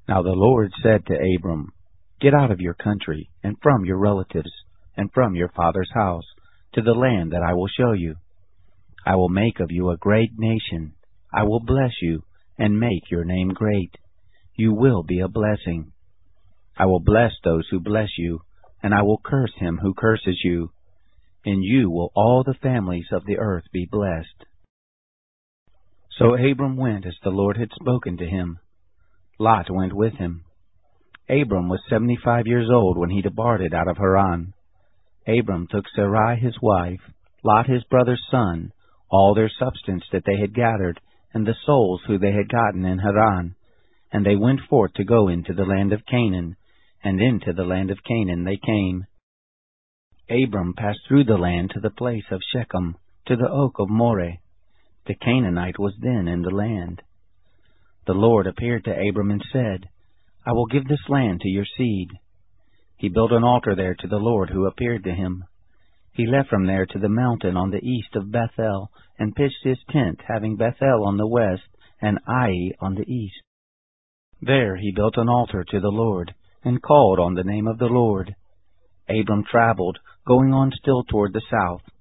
Now the Lord said to Abram, Get out of your country, and from your relatives, and from your father's house, to the land that I will show you. I will make of you a great nation. I will bless you, and make your name great. You will be a blessing. I will bless those who bless you, and I will curse him who curses you. In you will all the families of the earth be blessed. So Abram went as the Lord had spoken to him. Lot went with him. Abram was 75 years old when he departed out of Haran. Abram took Sarai his wife, Lot his brother's son, all their substance that they had gathered, and the souls who they had gotten in Haran, and they went forth to go into the land of Canaan, and into the land of Canaan they came. Abram passed through the land to the place of Shechem, to the oak of Moreh. The Canaanite was then in the land. The Lord appeared to Abram and said, I will give this land to your seed. He built an altar there to the Lord who appeared to him. He left from there to the mountain on the east of Bethel, and pitched his tent, having Bethel on the west, and Ai on the east. There he built an altar to the Lord, and called on the name of the Lord. Abram traveled, going on still toward the south.